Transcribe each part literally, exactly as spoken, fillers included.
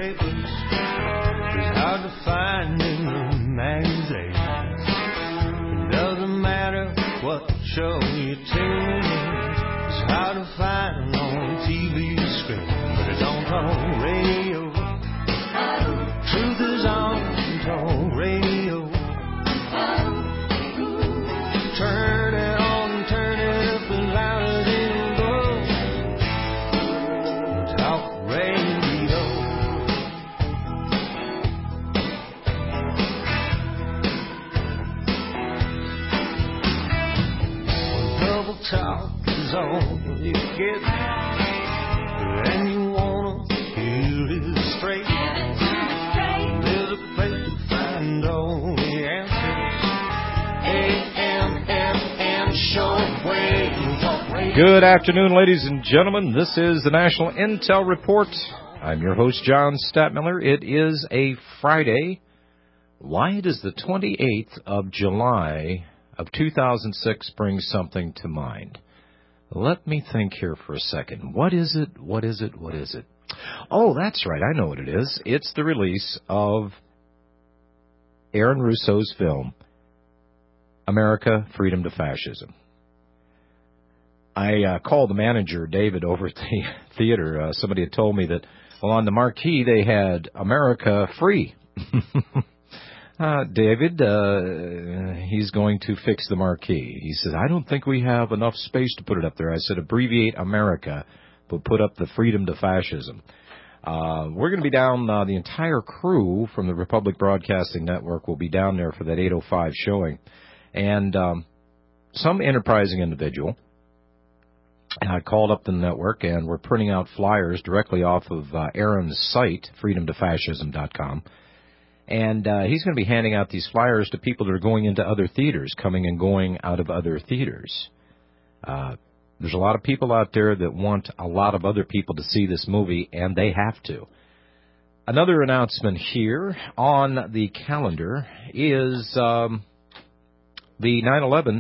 papers is hard to find in the magazines. It doesn't matter what show you tune in, it's hard to find on T V screen, but it's on talk radio. Truth is on talk radio. Turn it on, turn it up as loud as it goes. Talk radio. When double talk is all you get, and you wanna hear it straight, there's a place to find all the answers. A M F M shortwave talk radio. Good afternoon, ladies and gentlemen. This is the National Intel Report. I'm your host, John Statmiller. It is a Friday. Why does the twenty-eighth of July of two thousand six bring something to mind? Let me think here for a second. What is it? What is it? What is it? Oh, that's right. I know what it is. It's the release of Aaron Russo's film, America, Freedom to Fascism. I uh, called the manager, David, over at the theater. Uh, somebody had told me that, well, on the marquee they had America Free. uh, David, uh, he's going to fix the marquee. He said, I don't think we have enough space to put it up there. I said, abbreviate America, but put up the Freedom to Fascism. Uh, we're going to be down, uh, the entire crew from the Republic Broadcasting Network will be down there for that eight oh five showing. And um, some enterprising individual uh, called up the network, and we're printing out flyers directly off of uh, Aaron's site, freedom to fascism dot com. And uh, he's going to be handing out these flyers to people that are going into other theaters, coming and going out of other theaters. Uh, there's a lot of people out there that want a lot of other people to see this movie, and they have to. Another announcement here on the calendar is um, the nine eleven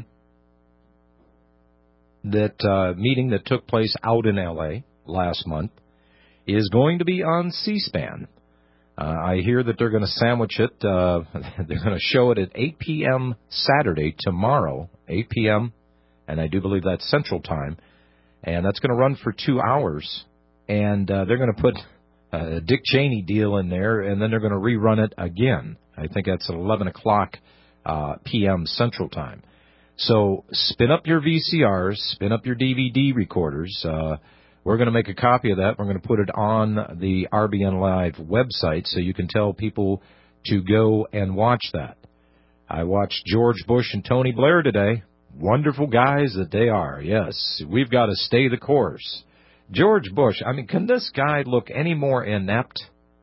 that uh, meeting that took place out in L A last month is going to be on C-SPAN. Uh, I hear that they're going to sandwich it. Uh, they're going to show it at eight p.m. Saturday, tomorrow, eight p.m., and I do believe that's Central Time. And that's going to run for two hours. And uh, they're going to put a Dick Cheney deal in there, and then they're going to rerun it again. I think that's at eleven o'clock uh, p.m. Central Time. So spin up your V C Rs, spin up your D V D recorders. Uh, we're going to make a copy of that. We're going to put it on the R B N Live website so you can tell people to go and watch that. I watched George Bush and Tony Blair today. Wonderful guys that they are, yes. We've got to stay the course. George Bush, I mean, can this guy look any more inept?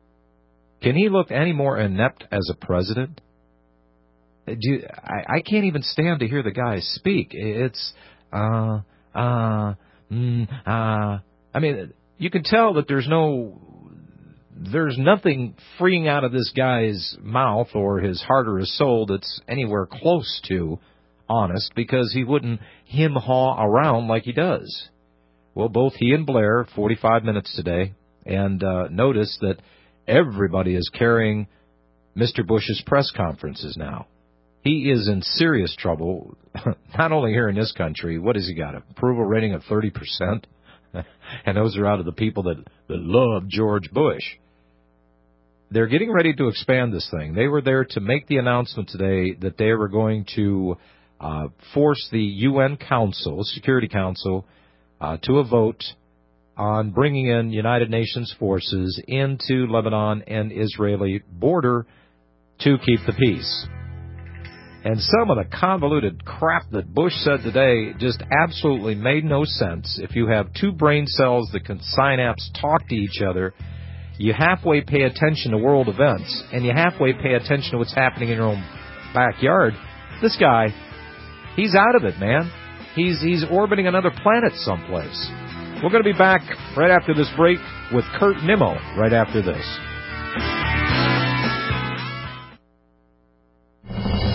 Can he look any more inept as a president? Do you, I, I can't even stand to hear the guy speak. It's, uh, uh, mm, uh. I mean, you can tell that there's no, there's nothing freeing out of this guy's mouth or his heart or his soul that's anywhere close to honest, because he wouldn't him-haw around like he does. Well, both he and Blair, forty-five minutes today, and uh, notice that everybody is carrying Mister Bush's press conferences now. He is in serious trouble, not only here in this country. What has he got, an approval rating of thirty percent? And those are out of the people that, that love George Bush. They're getting ready to expand this thing. They were there to make the announcement today that they were going to uh, force the U N Council, Security Council, uh, to a vote on bringing in United Nations forces into Lebanon and Israeli border to keep the peace. And some of the convoluted crap that Bush said today just absolutely made no sense. If you have two brain cells that can synapse talk to each other, you halfway pay attention to world events, and you halfway pay attention to what's happening in your own backyard. This guy, he's out of it, man. He's he's orbiting another planet someplace. We're going to be back right after this break with Kurt Nimmo right after this.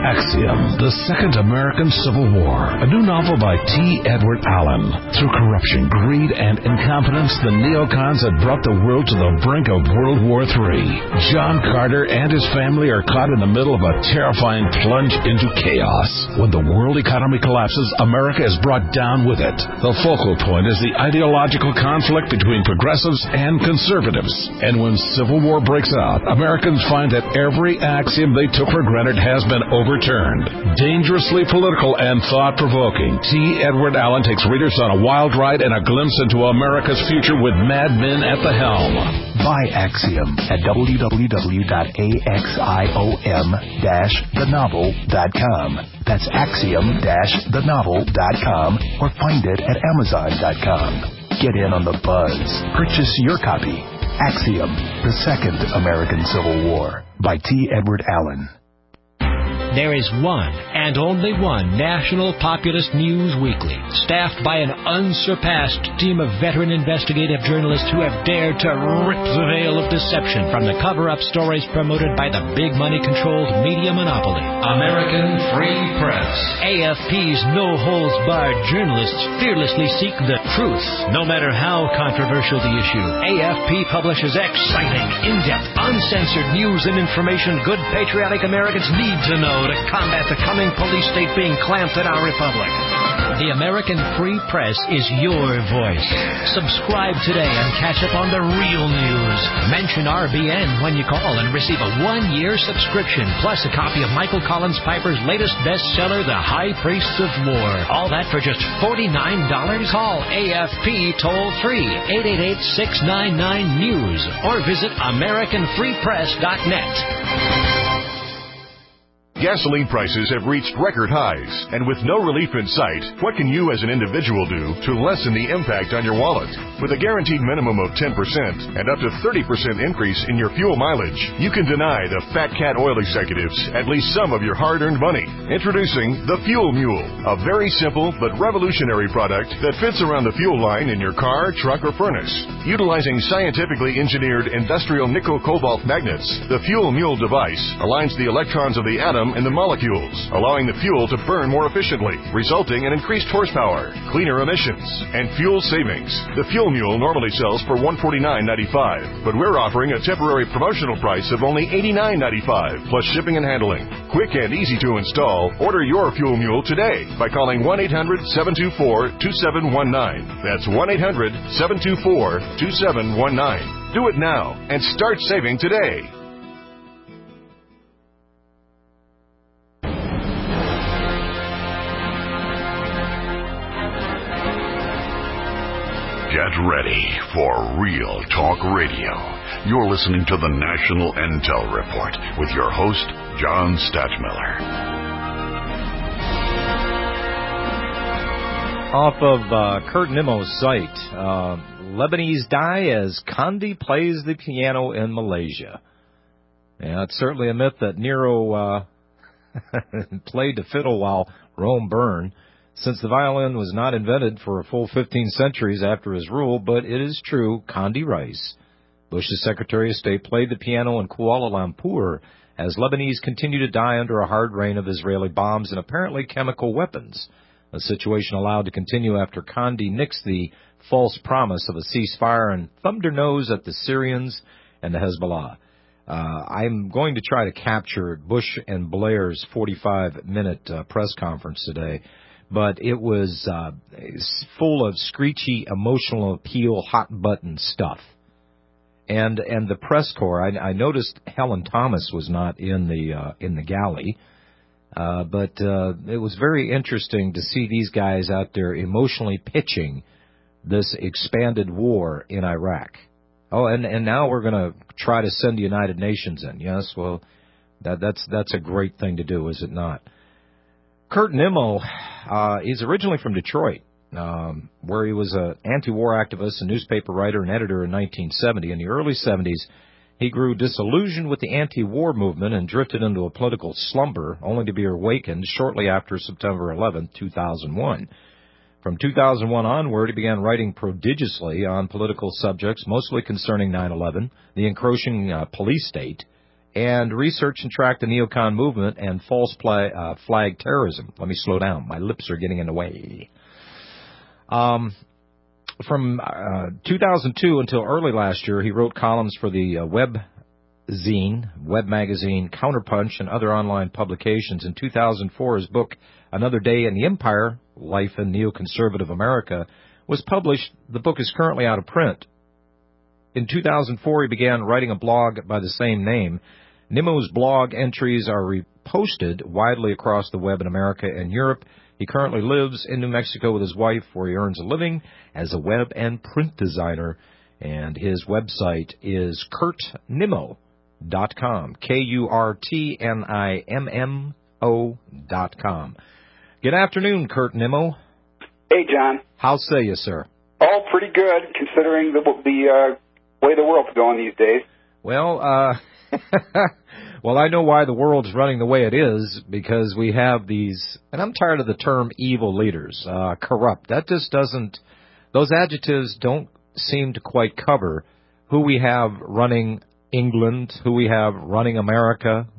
Axiom, The Second American Civil War, a new novel by T. Edward Allen. Through corruption, greed, and incompetence, the neocons had brought the world to the brink of World War Three. John Carter and his family are caught in the middle of a terrifying plunge into chaos. When the world economy collapses, America is brought down with it. The focal point is the ideological conflict between progressives and conservatives. And when civil war breaks out, Americans find that every axiom they took for granted has been overturned. Dangerously political and thought-provoking, T. Edward Allen takes readers on a wild ride and a glimpse into America's future with mad men at the helm. Buy Axiom at w w w dot axiom dash the novel dot com. That's axiom dash the novel dot com or find it at amazon dot com. Get in on the buzz. Purchase your copy. Axiom, The Second American Civil War by T. Edward Allen. There is one and only one National Populist News Weekly, staffed by an unsurpassed team of veteran investigative journalists who have dared to rip the veil of deception from the cover-up stories promoted by the big money-controlled media monopoly. American Free Press. A F P's no-holds-barred journalists fearlessly seek the truth, no matter how controversial the issue. A F P publishes exciting, in-depth, uncensored news and information good patriotic Americans need to know to combat the coming police state being clamped in our republic. The American Free Press is your voice. Subscribe today and catch up on the real news. Mention R B N when you call and receive a one-year subscription, plus a copy of Michael Collins Piper's latest bestseller, The High Priests of War. All that for just forty-nine dollars. Call A F P toll-free, eight eight eight, six nine nine, news, or visit american free press dot net. Gasoline prices have reached record highs, and with no relief in sight, what can you as an individual do to lessen the impact on your wallet? With a guaranteed minimum of ten percent and up to thirty percent increase in your fuel mileage, you can deny the Fat Cat oil executives at least some of your hard-earned money. Introducing the Fuel Mule, a very simple but revolutionary product that fits around the fuel line in your car, truck, or furnace. Utilizing scientifically engineered industrial nickel-cobalt magnets, the Fuel Mule device aligns the electrons of the atom and the molecules, allowing the fuel to burn more efficiently, resulting in increased horsepower, cleaner emissions, and fuel savings. The Fuel Mule normally sells for one hundred forty-nine dollars and ninety-five cents, but we're offering a temporary promotional price of only eighty-nine dollars and ninety-five cents, plus shipping and handling. Quick and easy to install. Order your Fuel Mule today by calling one eight hundred, seven two four, two seven one nine. That's one eight hundred, seven two four, two seven one nine. Do it now and start saving today. Get ready for Real Talk Radio. You're listening to the National Intel Report with your host, John Stachmiller. Off of uh, Kurt Nimmo's site, uh, Lebanese die as Condi plays the piano in Malaysia. Yeah, it's certainly a myth that Nero uh, played the fiddle while Rome burned, since the violin was not invented for a full fifteen centuries after his rule, but it is true, Condi Rice, Bush's Secretary of State, played the piano in Kuala Lumpur as Lebanese continue to die under a hard rain of Israeli bombs and apparently chemical weapons, a situation allowed to continue after Condi nixed the false promise of a ceasefire and thumbed her nose at the Syrians and the Hezbollah. Uh, I'm going to try to capture Bush and Blair's forty-five minute uh, press conference today, but it was uh, full of screechy, emotional appeal, hot-button stuff. And and the press corps, I, I noticed Helen Thomas was not in the uh, in the galley, uh, but uh, it was very interesting to see these guys out there emotionally pitching this expanded war in Iraq. Oh, and, and now we're going to try to send the United Nations in. Yes, well, that, that's that's a great thing to do, is it not? Kurt Nimmo, uh, he's originally from Detroit, um, where he was an anti-war activist, a newspaper writer, and editor in nineteen seventy. In the early seventies, he grew disillusioned with the anti-war movement and drifted into a political slumber, only to be awakened shortly after September eleventh, two thousand one. From two thousand one onward, he began writing prodigiously on political subjects, mostly concerning nine eleven, the encroaching uh, police state, and research and track the neocon movement and false pla- uh, flag terrorism. Let me slow down. My lips are getting in the way. Um, from uh, two thousand two until early last year, he wrote columns for the uh, web zine, web magazine, Counterpunch, and other online publications. In two thousand four, his book, Another Day in the Empire, Life in Neoconservative America, was published. The book is currently out of print. In two thousand four, he began writing a blog by the same name. Nimmo's blog entries are reposted widely across the web in America and Europe. He currently lives in New Mexico with his wife, where he earns a living as a web and print designer. And his website is Kurt Nimmo dot com, K U R T N I M M O dot com. Good afternoon, Kurt Nimmo. Hey, John. How say you, sir? Oh, pretty good, considering the, the uh, way the world's going these days. Well, uh, well, I know why the world's running the way it is, because we have these, and I'm tired of the term evil leaders, uh, corrupt. That just doesn't, those adjectives don't seem to quite cover who we have running England, who we have running America.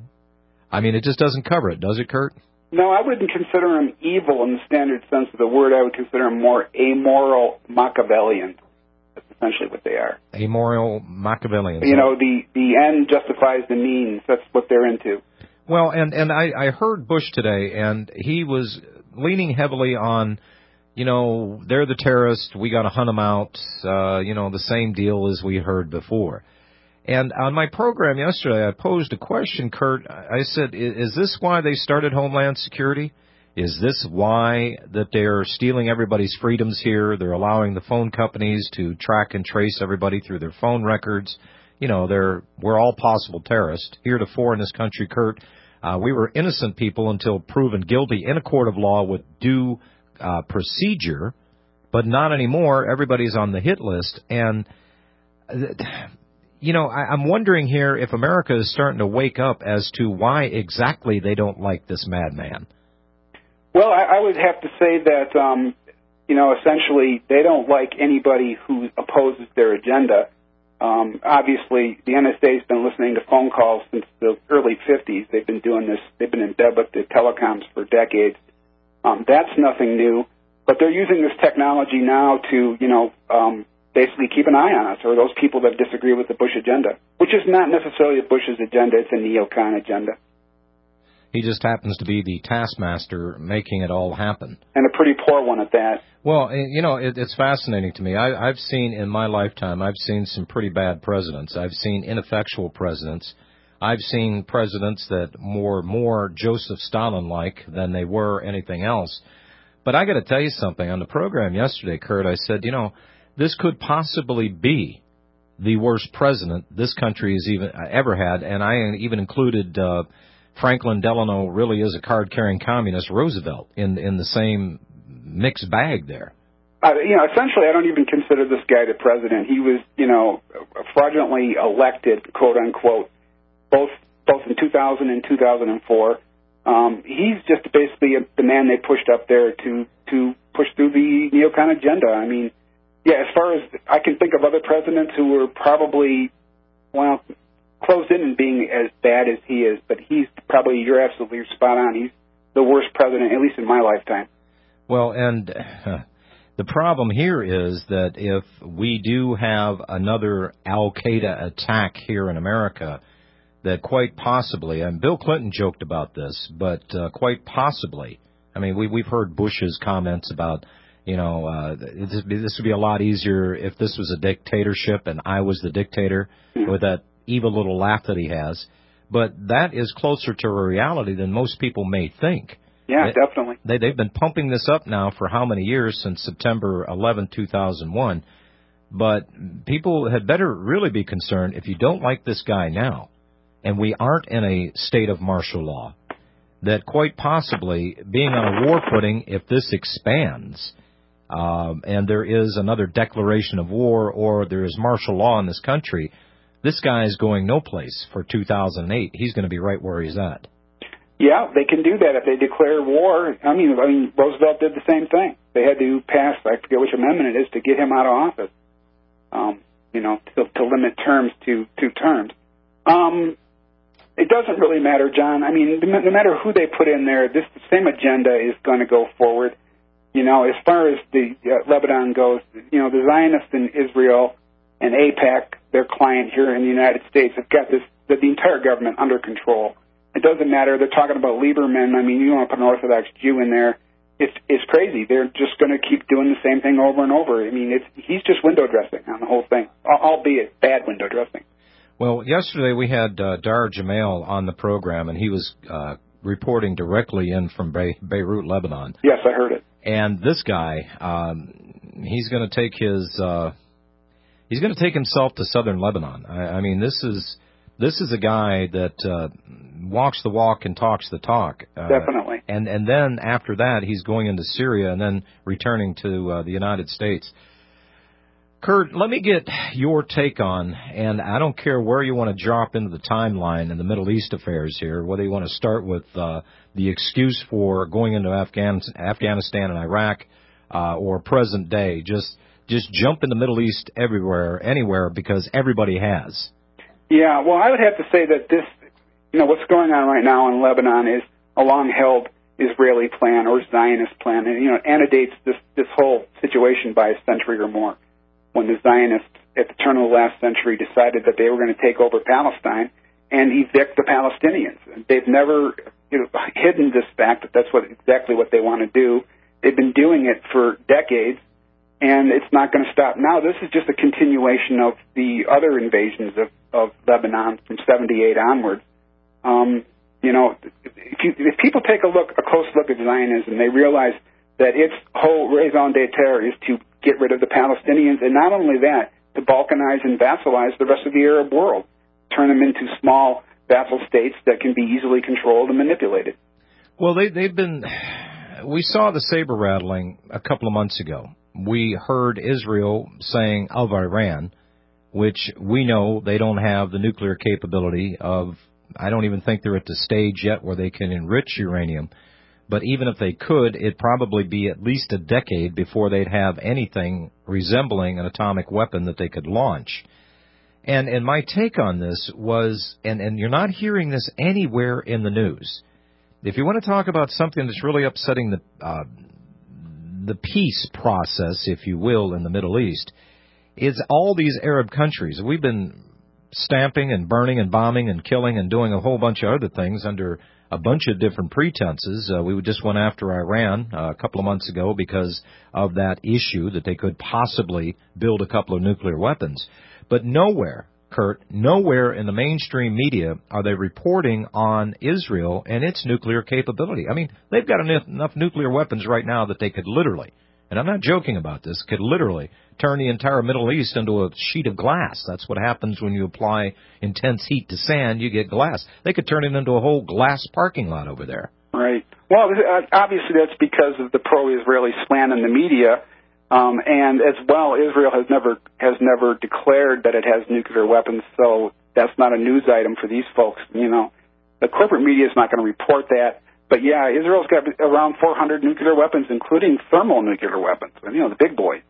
I mean, it just doesn't cover it, does it, Kurt? No, I wouldn't consider them evil in the standard sense of the word. I would consider them more amoral Machiavellians. That's essentially what they are. Amoral Machiavellians. You know, the, the end justifies the means. That's what they're into. Well, and, and I, I heard Bush today, and he was leaning heavily on, you know, they're the terrorists, we got to hunt them out, uh, you know, the same deal as we heard before. And on my program yesterday, I posed a question, Kurt. I said, is this why they started Homeland Security? Is this why that they're stealing everybody's freedoms here? They're allowing the phone companies to track and trace everybody through their phone records. You know, they're we're all possible terrorists. Heretofore in this country, Kurt, uh, we were innocent people until proven guilty in a court of law with due uh, procedure, but not anymore. Everybody's on the hit list. And th- You know, I, I'm wondering here if America is starting to wake up as to why exactly they don't like this madman. Well, I, I would have to say that, um, you know, essentially they don't like anybody who opposes their agenda. Um, obviously, the N S A's been listening to phone calls since the early fifties. They've been doing this. They've been in bed with the telecoms for decades. Um, that's nothing new. But they're using this technology now to, you know, um, basically keep an eye on us, or those people that disagree with the Bush agenda, which is not necessarily Bush's agenda. It's a neocon agenda. He just happens to be the taskmaster making it all happen. And a pretty poor one at that. Well, you know, it, it's fascinating to me. I, I've seen in my lifetime, I've seen some pretty bad presidents. I've seen ineffectual presidents. I've seen presidents that were more Joseph Stalin-like than they were anything else. But I got to tell you something. On the program yesterday, Kurt, I said, you know, this could possibly be the worst president this country has even ever had, and I even included uh, Franklin Delano really is a card-carrying communist, Roosevelt, in in the same mixed bag there. Uh, you know, essentially, I don't even consider this guy the president. He was, you know, fraudulently elected, quote unquote, both both in two thousand and two thousand four. Um, he's just basically a, the man they pushed up there to to push through the neocon agenda. I mean. Yeah, as far as I can think of other presidents who were probably, well, closed in and being as bad as he is, but he's probably, you're absolutely spot on. He's the worst president, at least in my lifetime. Well, and uh, the problem here is that if we do have another Al-Qaeda attack here in America, that quite possibly, and Bill Clinton joked about this, but uh, quite possibly, I mean, we, we've heard Bush's comments about, you know, uh, this, this would be a lot easier if this was a dictatorship and I was the dictator, mm-hmm. with that evil little laugh that he has. But that is closer to a reality than most people may think. Yeah, they, definitely. They, they've been pumping this up now for how many years, since September eleventh, two thousand one. But people had better really be concerned if you don't like this guy now, and we aren't in a state of martial law, that quite possibly being on a war footing, if this expands, Um, and there is another declaration of war, or there is martial law in this country, this guy is going no place for two thousand eight. He's going to be right where he's at. Yeah, they can do that if they declare war. I mean, I mean, Roosevelt did the same thing. They had to pass, I forget which amendment it is, to get him out of office. Um, you know, to, to limit terms to two terms. Um, it doesn't really matter, John. I mean, no matter who they put in there, this same agenda is going to go forward. You know, as far as the uh, Lebanon goes, you know, the Zionists in Israel and AIPAC, their client here in the United States, have got this the, the entire government under control. It doesn't matter. They're talking about Lieberman. I mean, you want to put an Orthodox Jew in there. It's it's crazy. They're just going to keep doing the same thing over and over. I mean, it's he's just window dressing on the whole thing, albeit bad window dressing. Well, yesterday we had uh, Dar Jamail on the program, and he was uh, reporting directly in from Be- Beirut, Lebanon. Yes, I heard it. And this guy, um, he's going to take his uh, he's going to take himself to southern Lebanon. I, I mean, this is this is a guy that uh, walks the walk and talks the talk. Uh, Definitely. And and then after that, he's going into Syria and then returning to uh, the United States. Kurt, let me get your take on, and I don't care where you want to drop into the timeline in the Middle East affairs here, whether you want to start with uh, the excuse for going into Afghan, Afghanistan and Iraq uh, or present day. Just just jump in the Middle East everywhere, anywhere, because everybody has. Yeah, well, I would have to say that this, you know, what's going on right now in Lebanon is a long-held Israeli plan or Zionist plan, and, you know, antedates this, this whole situation by a century or more, when the Zionists at the turn of the last century decided that they were going to take over Palestine and evict the Palestinians. They've never, you know, hidden this fact that that's what exactly what they want to do. They've been doing it for decades, and it's not going to stop now. This is just a continuation of the other invasions of, of Lebanon from seventy-eight onwards. Um, you know, if, you, if people take a look, a close look at Zionism, they realize that its whole raison d'etre is to get rid of the Palestinians, and not only that, to balkanize and vassalize the rest of the Arab world, turn them into small vassal states that can be easily controlled and manipulated. Well, they, they've been... We saw the saber rattling a couple of months ago. We heard Israel saying of Iran, which we know they don't have the nuclear capability of... I don't even think they're at the stage yet where they can enrich uranium. But even if they could, it'd probably be at least a decade before they'd have anything resembling an atomic weapon that they could launch. And and my take on this was, and, and you're not hearing this anywhere in the news, if you want to talk about something that's really upsetting the uh, the peace process, if you will, in the Middle East, is all these Arab countries. We've been stamping and burning and bombing and killing and doing a whole bunch of other things under a bunch of different pretenses. Uh, we just went after Iran uh, a couple of months ago because of that issue that they could possibly build a couple of nuclear weapons. But nowhere, Kurt, nowhere in the mainstream media are they reporting on Israel and its nuclear capability. I mean, they've got enough, enough nuclear weapons right now that they could literally, and I'm not joking about this, could literally turn the entire Middle East into a sheet of glass. That's what happens when you apply intense heat to sand, you get glass. They could turn it into a whole glass parking lot over there. Right. Well, obviously that's because of the pro-Israeli slant in the media, um, and as well, Israel has never has never declared that it has nuclear weapons, so that's not a news item for these folks. You know, the corporate media is not going to report that. But yeah, Israel's got around four hundred nuclear weapons, including thermal nuclear weapons. You know, the big boys,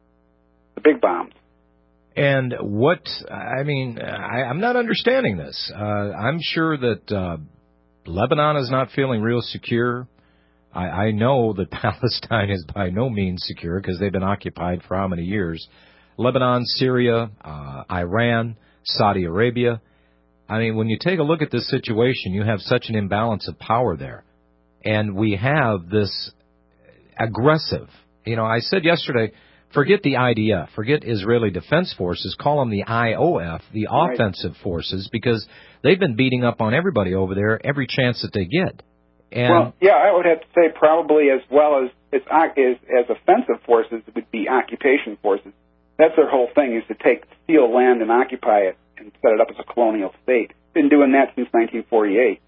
the big bombs. And what, I mean, I, I'm not understanding this. Uh, I'm sure that uh, Lebanon is not feeling real secure. I, I know that Palestine is by no means secure because they've been occupied for how many years. Lebanon, Syria, uh, Iran, Saudi Arabia. I mean, when you take a look at this situation, you have such an imbalance of power there. And we have this aggressive, you know, I said yesterday, forget the I D F, forget Israeli Defense Forces, call them the I O F, the right. offensive forces, because they've been beating up on everybody over there every chance that they get. And well, yeah, I would have to say probably as well as as, as as offensive forces would be occupation forces. That's their whole thing, is to take, steal land and occupy it and set it up as a colonial state. Been doing that since nineteen forty-eight.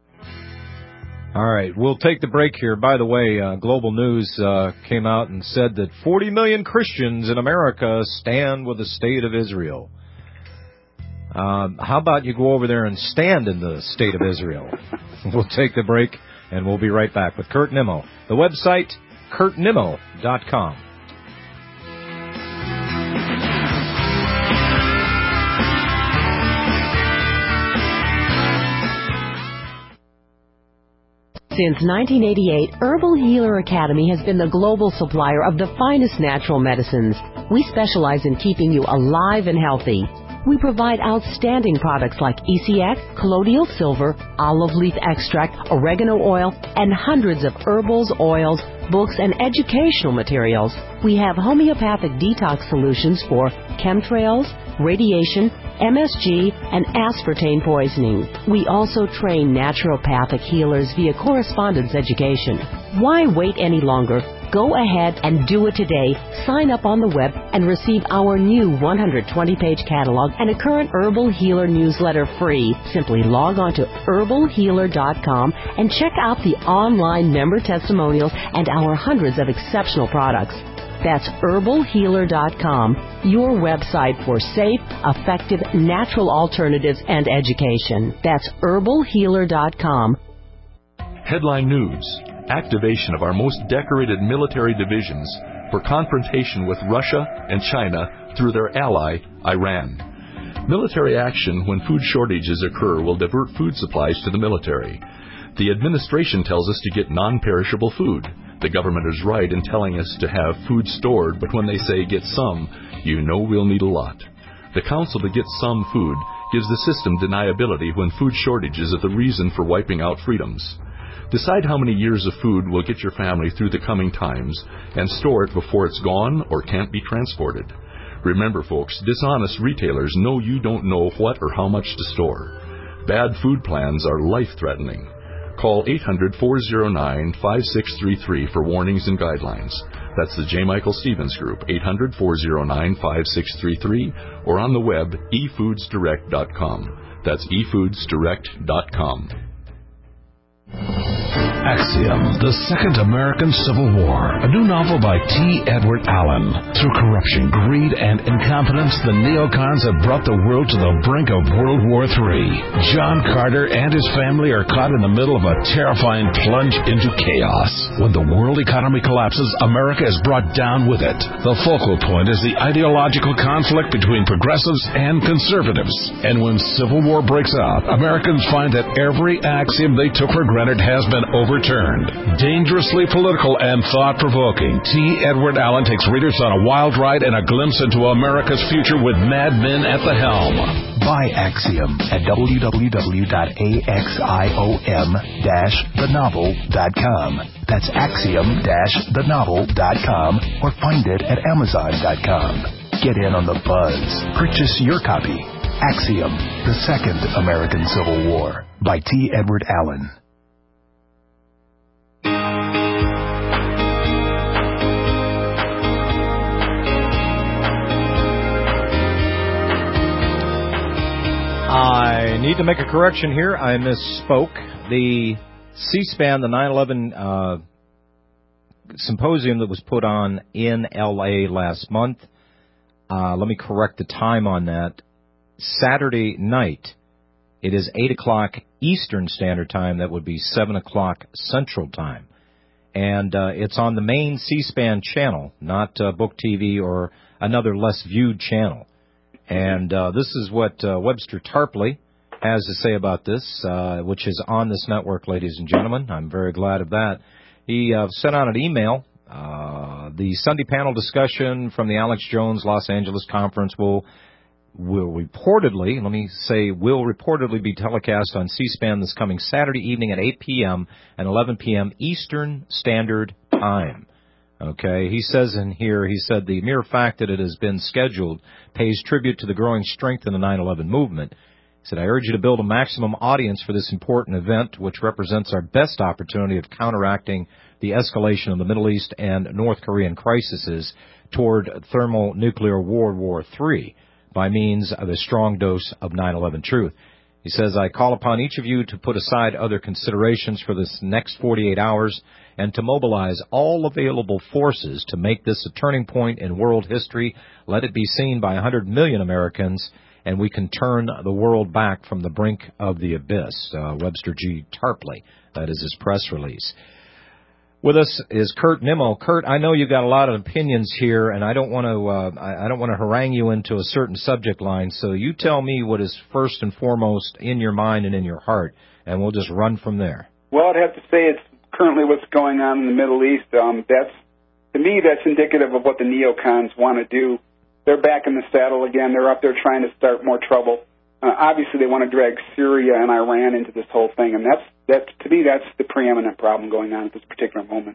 All right, we'll take the break here. By the way, uh, Global News uh, came out and said that forty million Christians in America stand with the state of Israel. Um, how about you go over there and stand in the state of Israel? We'll take the break, and we'll be right back with Kurt Nimmo. The website, kurt nimmo dot com. Since nineteen eighty-eight, Herbal Healer Academy has been the global supplier of the finest natural medicines. We specialize in keeping you alive and healthy. We provide outstanding products like E C X, colloidal silver, olive leaf extract, oregano oil, and hundreds of herbals, oils, books, and educational materials. We have homeopathic detox solutions for chemtrails, radiation, M S G, and aspartame poisoning. We also train naturopathic healers via correspondence education. Why wait any longer? Go ahead and do it today. Sign up on the web and receive our new one hundred twenty page catalog and a current Herbal Healer newsletter free. Simply log on to herbal healer dot com and check out the online member testimonials and our hundreds of exceptional products. That's herbal healer dot com, your website for safe, effective, natural alternatives and education. That's herbal healer dot com. Headline News. Activation of our most decorated military divisions for confrontation with Russia and China through their ally, Iran. Military action when food shortages occur will divert food supplies to the military. The administration tells us to get non-perishable food. The government is right in telling us to have food stored, but when they say get some, you know we'll need a lot. The counsel to get some food gives the system deniability when food shortages are the reason for wiping out freedoms. Decide how many years of food will get your family through the coming times and store it before it's gone or can't be transported. Remember, folks, dishonest retailers know you don't know what or how much to store. Bad food plans are life-threatening. Call eight hundred, four oh nine, five six three three for warnings and guidelines. That's the J. Michael Stevens Group, eight hundred, four oh nine, five six three three, or on the web, e foods direct dot com. That's e foods direct dot com. Axiom, The Second American Civil War, a new novel by T. Edward Allen. Through corruption, greed, and incompetence, the neocons have brought the world to the brink of World War Three. John Carter and his family are caught in the middle of a terrifying plunge into chaos. When the world economy collapses, America is brought down with it. The focal point is the ideological conflict between progressives and conservatives. And when civil war breaks out, Americans find that every axiom they took for granted has been overturned. Dangerously political and thought-provoking, T. Edward Allen takes readers on a wild ride and a glimpse into America's future with mad men at the helm. Buy Axiom at w w w dot axiom dash the novel dot com. That's axiom dash the novel dot com or find it at amazon dot com. Get in on the buzz. Purchase your copy. Axiom, The Second American Civil War by T. Edward Allen. I need to make a correction here. I misspoke. The C-SPAN, the nine eleven uh, symposium that was put on in L A last month, uh, let me correct the time on that. Saturday night, it is eight o'clock Eastern Standard Time. That would be seven o'clock Central Time. And uh, it's on the main C-SPAN channel, not uh, Book T V or another less viewed channel. And uh, this is what uh, Webster Tarpley has to say about this, uh, which is on this network, ladies and gentlemen. I'm very glad of that. He uh, sent out an email. Uh, the Sunday panel discussion from the Alex Jones Los Angeles conference will will reportedly, let me say, will reportedly be telecast on C-SPAN this coming Saturday evening at eight p.m. and eleven p.m. Eastern Standard Time. Okay, he says in here, he said the mere fact that it has been scheduled pays tribute to the growing strength in the nine eleven movement. He said, I urge you to build a maximum audience for this important event, which represents our best opportunity of counteracting the escalation of the Middle East and North Korean crises toward thermonuclear World War Three by means of a strong dose of nine eleven truth. He says, I call upon each of you to put aside other considerations for this next forty-eight hours and to mobilize all available forces to make this a turning point in world history. Let it be seen by one hundred million Americans, and we can turn the world back from the brink of the abyss. Uh, Webster G. Tarpley, that is his press release. With us is Kurt Nimmo. Kurt, I know you've got a lot of opinions here, and I don't want to uh, I, I don't want to harangue you into a certain subject line. So you tell me what is first and foremost in your mind and in your heart, and we'll just run from there. Well, I'd have to say it's currently what's going on in the Middle East. Um, that's, to me, that's indicative of what the neocons want to do. They're back in the saddle again. They're up there trying to start more trouble. Uh, obviously, they want to drag Syria and Iran into this whole thing, and that's, that's to me, that's the preeminent problem going on at this particular moment.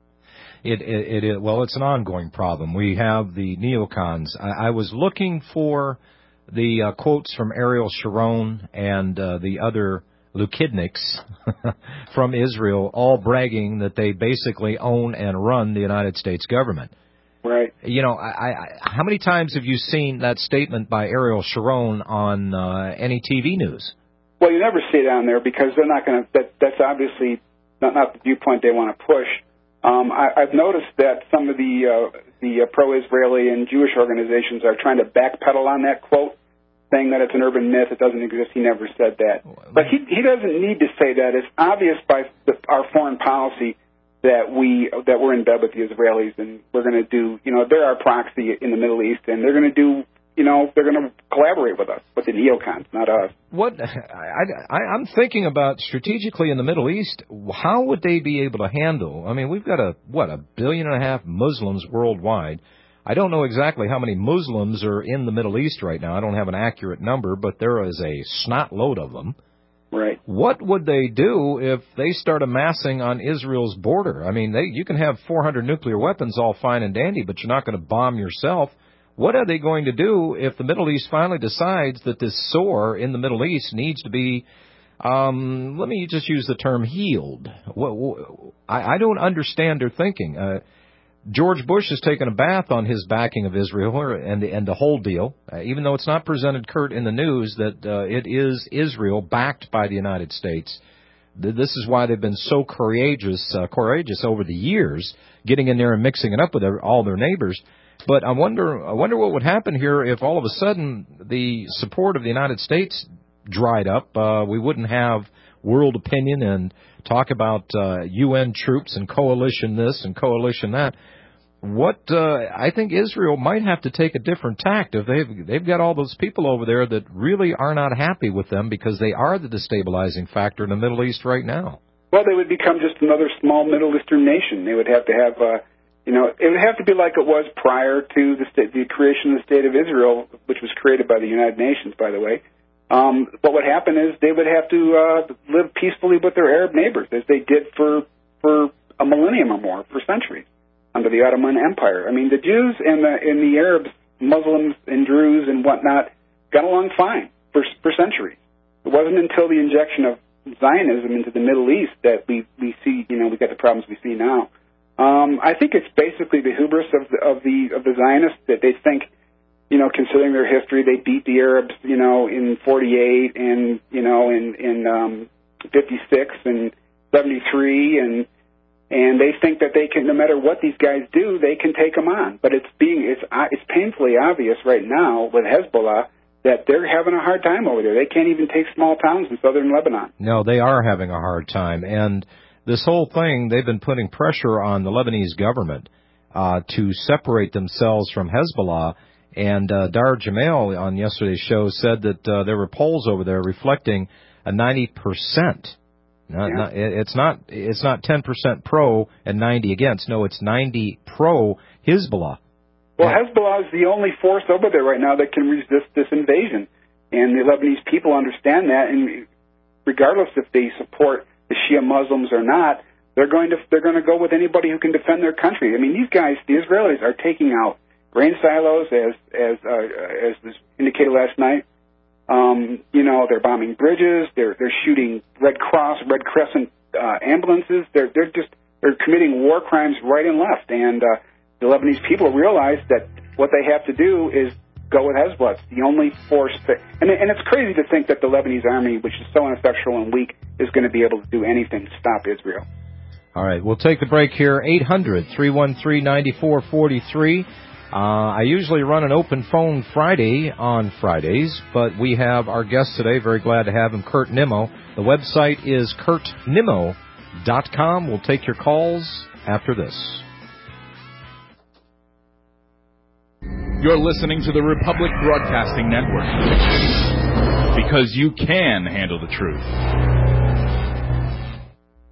It, it, it, well, it's an ongoing problem. We have the neocons. I, I was looking for the uh, quotes from Ariel Sharon and uh, the other Lukidniks from Israel, all bragging that they basically own and run the United States government. Right. You know, I, I, how many times have you seen that statement by Ariel Sharon on uh, any T V news? Well, you never see it on there because they're not going to. That, that's obviously not, not the viewpoint they want to push. Um, I, I've noticed that some of the uh, the uh, pro-Israeli and Jewish organizations are trying to backpedal on that quote, saying that it's an urban myth, it doesn't exist, he never said that. But he he doesn't need to say that. It's obvious by the, our foreign policy that we that we're in bed with the Israelis, and we're going to do, you know, they're our proxy in the Middle East, and they're going to do, you know, they're going to collaborate with us, with the neocons, not us. What I, I, I'm thinking about strategically in the Middle East, how would they be able to handle? I mean, we've got a what a billion and a half Muslims worldwide. I don't know exactly how many Muslims are in the Middle East right now. I don't have an accurate number, but there is a snot load of them. Right. What would they do if they start amassing on Israel's border? I mean, they, you can have four hundred nuclear weapons all fine and dandy, but you're not going to bomb yourself. What are they going to do if the Middle East finally decides that this sore in the Middle East needs to be, um, let me just use the term healed? What, what, I, I don't understand their thinking. Uh, George Bush has taken a bath on his backing of Israel and the, and the whole deal, uh, even though it's not presented, Kurt, in the news that uh, it is Israel backed by the United States. This is why they've been so courageous, uh, courageous over the years, getting in there and mixing it up with their, all their neighbors. But I wonder, I wonder what would happen here if all of a sudden the support of the United States dried up. Uh, we wouldn't have world opinion and talk about uh, U N troops and coalition this and coalition that. What uh, I think Israel might have to take a different tact if they've they've got all those people over there that really are not happy with them because they are the destabilizing factor in the Middle East right now. Well, they would become just another small Middle Eastern nation. They would have to have, uh, you know, it would have to be like it was prior to the, state, the creation of the State of Israel, which was created by the United Nations, by the way. Um, what would happen is they would have to uh, live peacefully with their Arab neighbors, as they did for for a millennium or more, for centuries, under the Ottoman Empire. I mean, the Jews and the and the Arabs, Muslims and Druze and whatnot, got along fine for for centuries. It wasn't until the injection of Zionism into the Middle East that we we see, you know, we got the problems we see now. Um, I think it's basically the hubris of the of the of the Zionists that they think, you know, considering their history, they beat the Arabs, you know, in forty-eight and, you know, in, in um, fifty-six and seventy-three, and and they think that they can, no matter what these guys do, they can take them on. But it's being, it's it's painfully obvious right now with Hezbollah that they're having a hard time over there. They can't even take small towns in southern Lebanon. No, they are having a hard time. And this whole thing, they've been putting pressure on the Lebanese government uh, to separate themselves from Hezbollah. And uh, Dar Jamail on yesterday's show said that uh, there were polls over there reflecting a ninety percent. Not, yeah. not, it's not it's not ten percent pro and ninety against. No, it's ninety pro Hezbollah. Well, Hezbollah is the only force over there right now that can resist this invasion. And the Lebanese people understand that. And regardless if they support the Shia Muslims or not, they're going to they're going to go with anybody who can defend their country. I mean, these guys, the Israelis, are taking out grain silos, as as uh, as was indicated last night. Um, you know, they're bombing bridges. They're they're shooting Red Cross, Red Crescent uh, ambulances. They're they're just they're committing war crimes right and left. And uh, the Lebanese people realize that what they have to do is go with Hezbollah. It's the only force that, and and it's crazy to think that the Lebanese army, which is so ineffectual and weak, is going to be able to do anything to stop Israel. All right, we'll take the break here. eight hundred, three one three, nine four four three. Uh, I usually run an open phone Friday on Fridays, but we have our guest today. Very glad to have him, Kurt Nimmo. The website is kurt nimmo dot com. We'll take your calls after this. You're listening to the Republic Broadcasting Network, because you can handle the truth.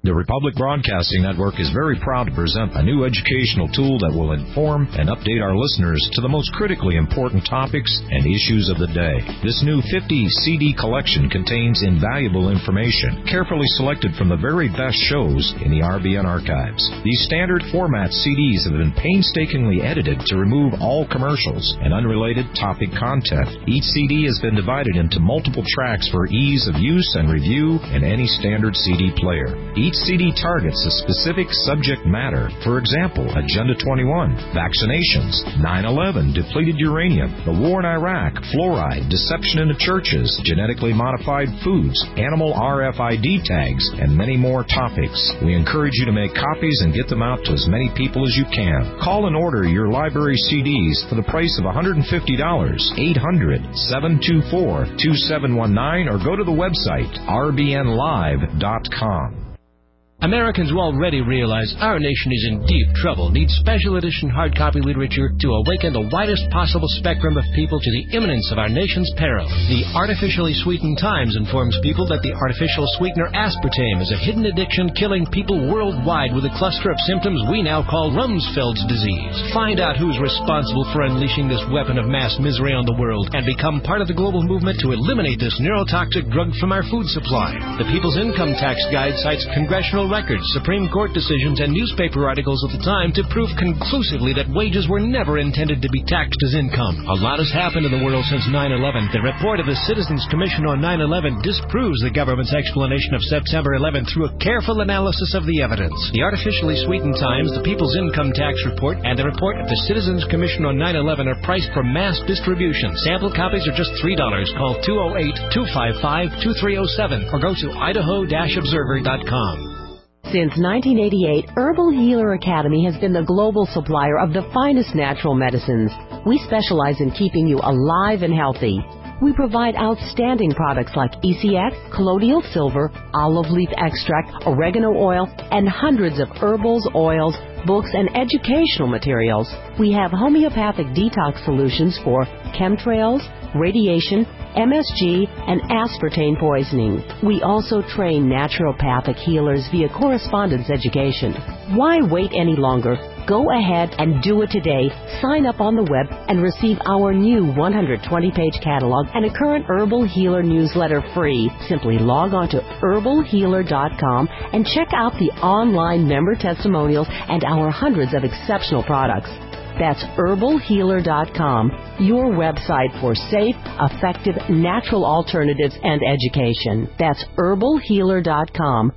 The Republic Broadcasting Network is very proud to present a new educational tool that will inform and update our listeners to the most critically important topics and issues of the day. This new fifty C D collection contains invaluable information, carefully selected from the very best shows in the R B N archives. These standard format C Ds have been painstakingly edited to remove all commercials and unrelated topic content. Each C D has been divided into multiple tracks for ease of use and review in any standard C D player. Each C D targets a specific subject matter. For example, Agenda twenty-one, vaccinations, nine eleven, depleted uranium, the war in Iraq, fluoride, deception in the churches, genetically modified foods, animal R F I D tags, and many more topics. We encourage you to make copies and get them out to as many people as you can. Call and order your library C Ds for the price of one hundred fifty dollars, eight hundred, seven two four, two seven one nine, or go to the website r b n live dot com. Americans who already realize our nation is in deep trouble need special edition hard copy literature to awaken the widest possible spectrum of people to the imminence of our nation's peril. The Artificially Sweetened Times informs people that the artificial sweetener aspartame is a hidden addiction killing people worldwide with a cluster of symptoms we now call Rumsfeld's disease. Find out who's responsible for unleashing this weapon of mass misery on the world and become part of the global movement to eliminate this neurotoxic drug from our food supply. The People's Income Tax Guide cites congressional records, Supreme Court decisions, and newspaper articles of the time to prove conclusively that wages were never intended to be taxed as income. A lot has happened in the world since nine eleven. The report of the Citizens Commission on nine eleven disproves the government's explanation of September eleventh through a careful analysis of the evidence. The Artificially Sweetened Times, the People's Income Tax Report, and the report of the Citizens Commission on nine eleven are priced for mass distribution. Sample copies are just three dollars. Call two oh eight, two five five, two three oh seven or go to idaho dash observer dot com. Since nineteen eighty-eight, Herbal Healer Academy has been the global supplier of the finest natural medicines. We specialize in keeping you alive and healthy. We provide outstanding products like E C X, colloidal silver, olive leaf extract, oregano oil, and hundreds of herbals, oils, books, and educational materials. We have homeopathic detox solutions for chemtrails, radiation, M S G, and aspartame poisoning. We also train naturopathic healers via correspondence education. Why wait any longer? Go ahead and do it today. Sign up on the web and receive our new one hundred twenty page catalog and a current Herbal Healer newsletter free. Simply log on to herbal healer dot com and check out the online member testimonials and our hundreds of exceptional products. That's herbal healer dot com, your website for safe, effective, natural alternatives and education. That's herbal healer dot com.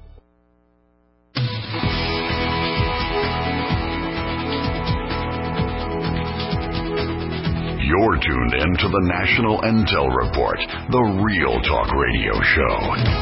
You're tuned in to the National Intel Report, the Real Talk Radio Show.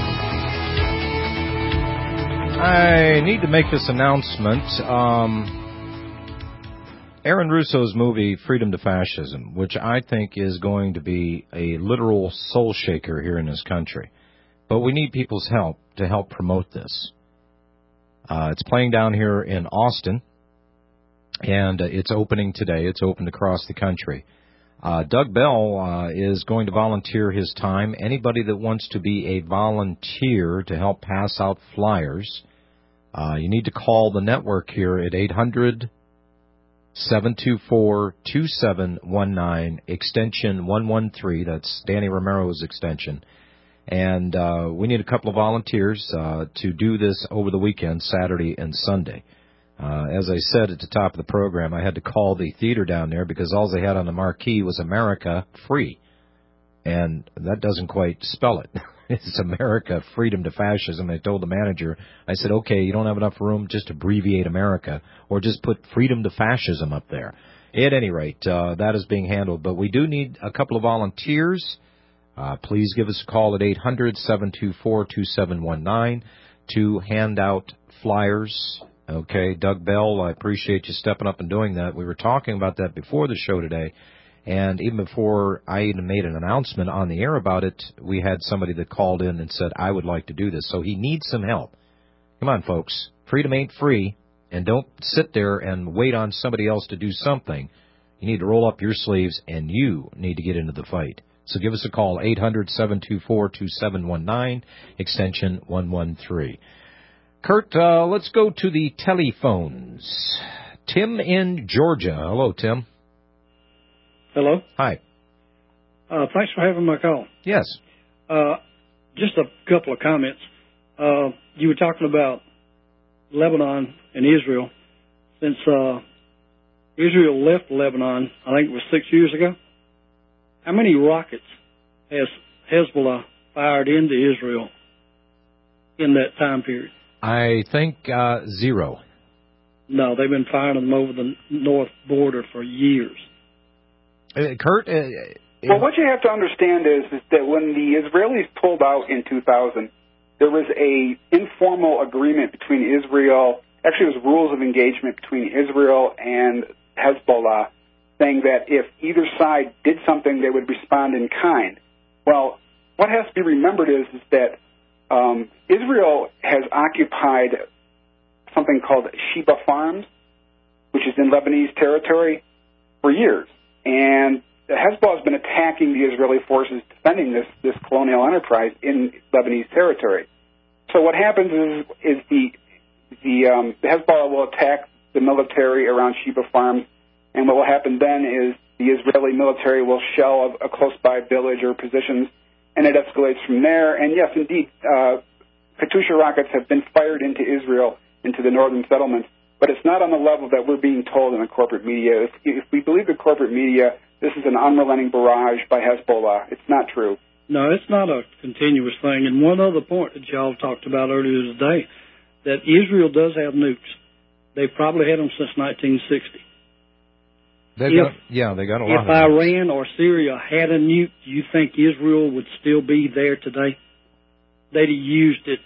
I need to make this announcement. Um... Aaron Russo's movie, Freedom to Fascism, which I think is going to be a literal soul shaker here in this country. But we need people's help to help promote this. Uh, it's playing down here in Austin, and uh, it's opening today. It's opened across the country. Uh, Doug Bell uh, is going to volunteer his time. Anybody that wants to be a volunteer to help pass out flyers, uh, you need to call the network here at eight hundred, seven two four, two seven one nine, extension one one three. That's Danny Romero's extension. And uh, we need a couple of volunteers uh, to do this over the weekend, Saturday and Sunday. Uh, as I said at the top of the program, I had to call the theater down there because all they had on the marquee was America Free. And that doesn't quite spell it. It's America, Freedom to Fascism. I told the manager, I said, okay, you don't have enough room, just abbreviate America, or just put Freedom to Fascism up there. At any rate, uh, that is being handled. But we do need a couple of volunteers. Uh, please give us a call at eight hundred, seven two four, two seven one nine to hand out flyers. Okay, Doug Bell, I appreciate you stepping up and doing that. We were talking about that before the show today. And even before I even made an announcement on the air about it, we had somebody that called in and said, I would like to do this. So he needs some help. Come on, folks. Freedom ain't free. And don't sit there and wait on somebody else to do something. You need to roll up your sleeves, and you need to get into the fight. So give us a call, eight hundred, seven two four, two seven one nine, extension one one three. Kurt, uh, let's go to the telephones. Tim in Georgia. Hello, Tim. Hello. Hi. Uh, thanks for having my call. Yes. Uh, just a couple of comments. Uh, you were talking about Lebanon and Israel. Since uh, Israel left Lebanon, I think it was six years ago, how many rockets has Hezbollah fired into Israel in that time period? I think uh, zero. No, they've been firing them over the north border for years. Uh, Kurt? Uh, well, what you have to understand is, is that when the Israelis pulled out in two thousand, there was a informal agreement between Israel, actually it was rules of engagement between Israel and Hezbollah, saying that if either side did something, they would respond in kind. Well, what has to be remembered is, is that um, Israel has occupied something called Sheba Farms, which is in Lebanese territory, for years. And Hezbollah has been attacking the Israeli forces defending this, this colonial enterprise in Lebanese territory. So what happens is, is the, the, um, the Hezbollah will attack the military around Sheba Farms, and what will happen then is the Israeli military will shell a, a close-by village or positions, and it escalates from there. And yes, indeed, uh, Katyusha rockets have been fired into Israel, into the northern settlements, but it's not on the level that we're being told in the corporate media. If, if we believe the corporate media, this is an unrelenting barrage by Hezbollah. It's not true. No, it's not a continuous thing. And one other point that y'all talked about earlier today, that Israel does have nukes. They've probably had them since nineteen sixty. They if, got, yeah, they got a lot If of Iran or Syria had a nuke, do you think Israel would still be there today? They'd have used it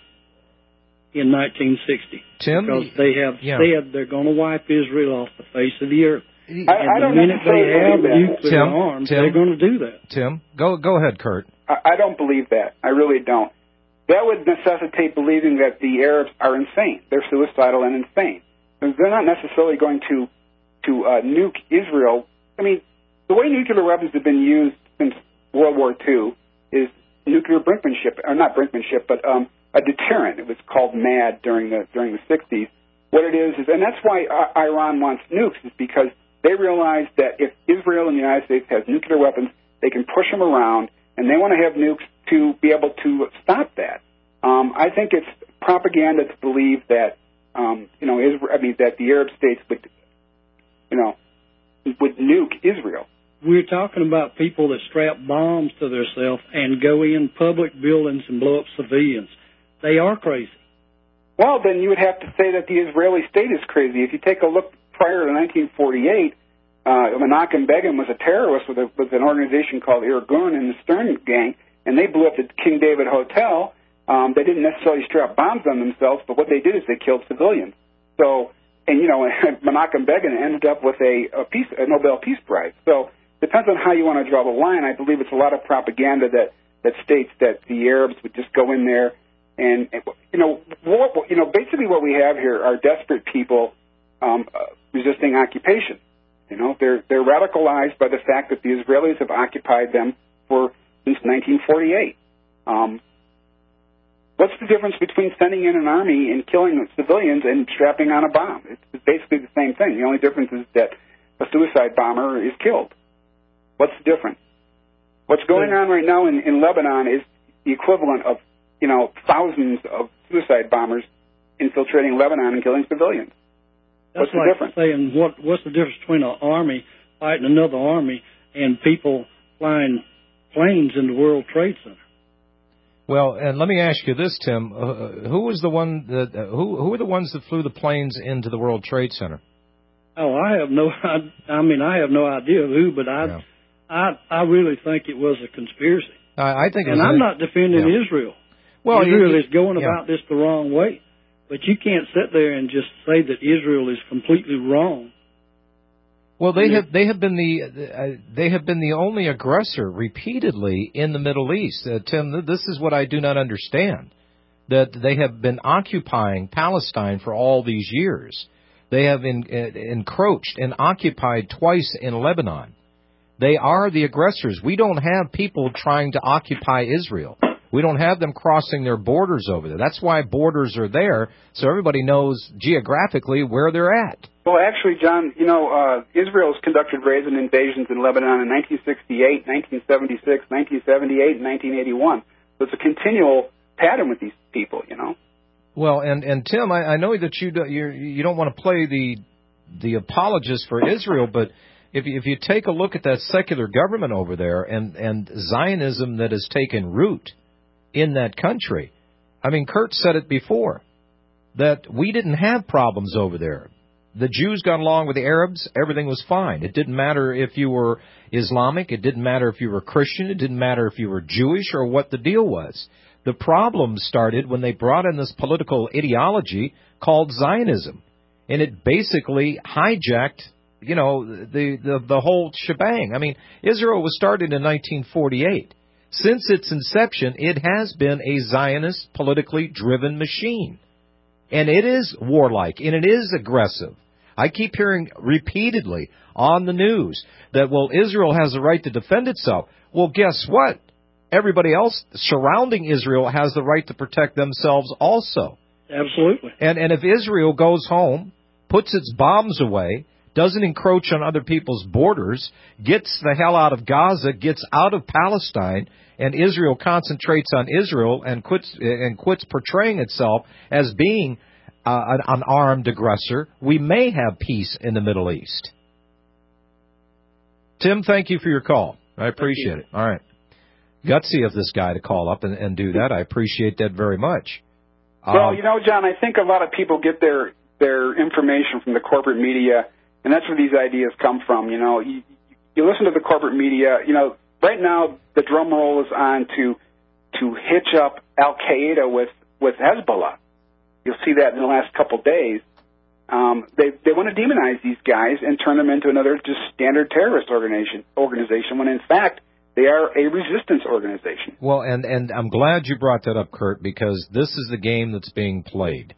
in nineteen sixty. Tim, because they have yeah. said they're going to wipe Israel off the face of the earth. I, and I the don't minute they have nuclear Tim, arms, Tim, they're going to do that. Tim, go go ahead, Kurt. I, I don't believe that. I really don't. That would necessitate believing that the Arabs are insane. They're suicidal and insane. They're not necessarily going to to uh, nuke Israel. I mean, the way nuclear weapons have been used since World War Two is nuclear brinkmanship, or not brinkmanship, but um, a deterrent. It was called MAD during the during the sixties. What it is is, and that's why uh, Iran wants nukes, is because they realize that if Israel and the United States has nuclear weapons, they can push them around, and they want to have nukes to be able to stop that. Um, I think it's propaganda to believe that, um, you know, Israel, I mean, that the Arab states would, you know, would nuke Israel. We're talking about people that strap bombs to themselves and go in public buildings and blow up civilians. They are crazy. Well, then you would have to say that the Israeli state is crazy. If you take a look prior to nineteen forty-eight, uh, Menachem Begin was a terrorist with, a, with an organization called Irgun and the Stern Gang, and they blew up the King David Hotel. Um, they didn't necessarily strap bombs on themselves, but what they did is they killed civilians. So, and you know, Menachem Begin ended up with a, a, peace, a Nobel Peace Prize. So, it depends on how you want to draw the line. I believe it's a lot of propaganda that, that states that the Arabs would just go in there and, you know, what, you know, basically what we have here are desperate people um, uh, resisting occupation. You know, they're they're radicalized by the fact that the Israelis have occupied them for since nineteen forty-eight. Um, what's the difference between sending in an army and killing civilians and strapping on a bomb? It's basically the same thing. The only difference is that a suicide bomber is killed. What's the difference? What's going on right now in, in Lebanon is the equivalent of, you know, thousands of suicide bombers infiltrating Lebanon and killing civilians. That's What's the like difference? saying, what, what's the difference between an army fighting another army and people flying planes in the World Trade Center? Well, and let me ask you this, Tim. Uh, who was the one that uh, who who were the ones that flew the planes into the World Trade Center? Oh, I have no. I, I mean, I have no idea who, but I, yeah. I, I really think it was a conspiracy. I, I think, and it was I'm a, not defending yeah. Israel. Well, Israel you, is going yeah. about this the wrong way, but you can't sit there and just say that Israel is completely wrong. Well, they have they have been the uh, they have been the only aggressor repeatedly in the Middle East. Uh, Tim, this is what I do not understand. That they have been occupying Palestine for all these years. They have in, uh, encroached and occupied twice in Lebanon. They are the aggressors. We don't have people trying to occupy Israel. We don't have them crossing their borders over there. That's why borders are there, so everybody knows geographically where they're at. Well, actually, John, you know, uh, Israel's conducted raids and invasions in Lebanon in nineteen sixty-eight, nineteen seventy-six, nineteen seventy-eight, and nineteen eighty-one. So it's a continual pattern with these people, you know. Well, and, and Tim, I, I know that you do, you're, you don't want to play the the apologist for Israel, but if you, if you take a look at that secular government over there and, and Zionism that has taken root in that country, I mean, Kurt said it before, that we didn't have problems over there. The Jews got along with the Arabs. Everything was fine. It didn't matter if you were Islamic. It didn't matter if you were Christian. It didn't matter if you were Jewish or what the deal was. The problem started when they brought in this political ideology called Zionism. And it basically hijacked, you know, the, the, the whole shebang. I mean, Israel was started in nineteen forty-eight. Since its inception, it has been a Zionist, politically driven machine. And it is warlike, and it is aggressive. I keep hearing repeatedly on the news that, well, Israel has the right to defend itself. Well, guess what? Everybody else surrounding Israel has the right to protect themselves also. Absolutely. And and if Israel goes home, puts its bombs away, doesn't encroach on other people's borders, gets the hell out of Gaza, gets out of Palestine, and Israel concentrates on Israel and quits and quits portraying itself as being uh, an, an armed aggressor, we may have peace in the Middle East. Tim, thank you for your call. I appreciate it. All right. Gutsy of this guy to call up and, and do that. I appreciate that very much. Well, um, you know, John, I think a lot of people get their their information from the corporate media, and that's where these ideas come from. You know, you, you listen to the corporate media. You know, right now the drum roll is on to to hitch up Al Qaeda with with Hezbollah. You'll see that in the last couple days. Um, they they want to demonize these guys and turn them into another just standard terrorist organization. Organization when in fact they are a resistance organization. Well, and and I'm glad you brought that up, Kurt, because this is the game that's being played.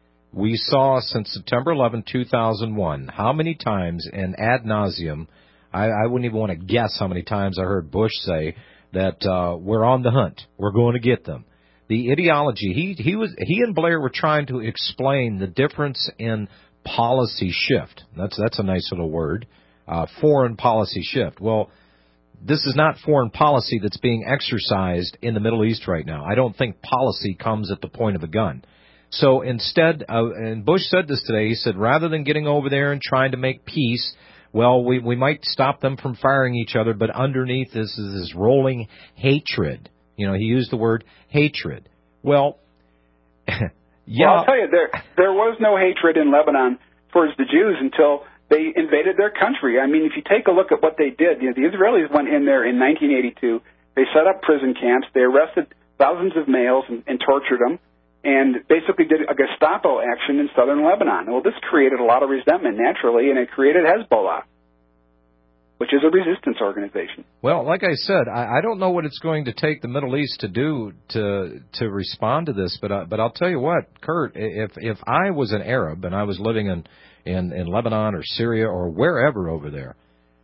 We saw since September eleventh, two thousand one, how many times and ad nauseum, I, I wouldn't even want to guess how many times I heard Bush say that uh, we're on the hunt, we're going to get them. The ideology, he he was he and Blair were trying to explain the difference in policy shift. That's that's a nice little word, uh, foreign policy shift. Well, this is not foreign policy that's being exercised in the Middle East right now. I don't think policy comes at the point of a gun. So instead, uh, and Bush said this today, he said rather than getting over there and trying to make peace, well, we, we might stop them from firing each other, but underneath this is this rolling hatred. You know, he used the word hatred. Well, yeah. Well, I'll tell you, there there was no hatred in Lebanon towards the Jews until they invaded their country. I mean, if you take a look at what they did, you know, the Israelis went in there in nineteen eighty-two. They set up prison camps. They arrested thousands of males and, and tortured them, and basically did a Gestapo action in southern Lebanon. Well, this created a lot of resentment naturally, and it created Hezbollah, which is a resistance organization. Well, like I said, I, I don't know what it's going to take the Middle East to do to to respond to this, but uh, but I'll tell you what, Kurt, if if I was an Arab and I was living in, in, in Lebanon or Syria or wherever over there,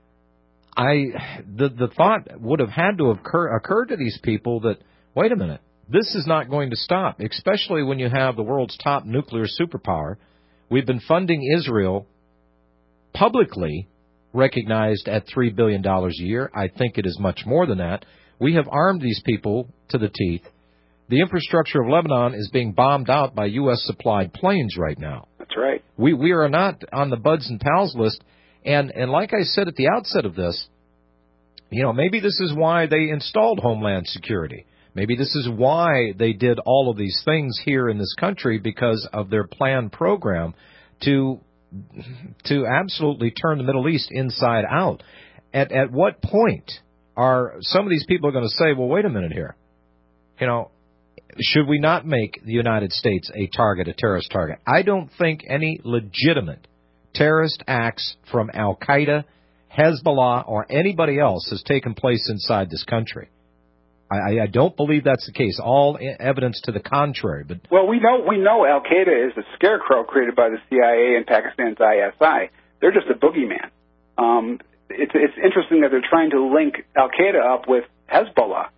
I the the thought would have had to have occur, occurred to these people that, wait a minute, this is not going to stop, especially when you have the world's top nuclear superpower. We've been funding Israel publicly, recognized at three billion dollars a year. I think it is much more than that. We have armed these people to the teeth. The infrastructure of Lebanon is being bombed out by U S supplied planes right now. That's right. We we are not on the buds and pals list. And, and like I said at the outset of this, you know, maybe this is why they installed Homeland Security. Maybe this is why they did all of these things here in this country, because of their planned program to to absolutely turn the Middle East inside out. At at what point are some of these people going to say, well, wait a minute here, you know, should we not make the United States a target, a terrorist target? I don't think any legitimate terrorist acts from Al-Qaeda, Hezbollah, or anybody else has taken place inside this country. I, I don't believe that's the case. All evidence to the contrary. But well, we know we know Al Qaeda is a scarecrow created by the C I A and Pakistan's I S I. They're just a boogeyman. Um, it's it's interesting that they're trying to link Al Qaeda up with Hezbollah.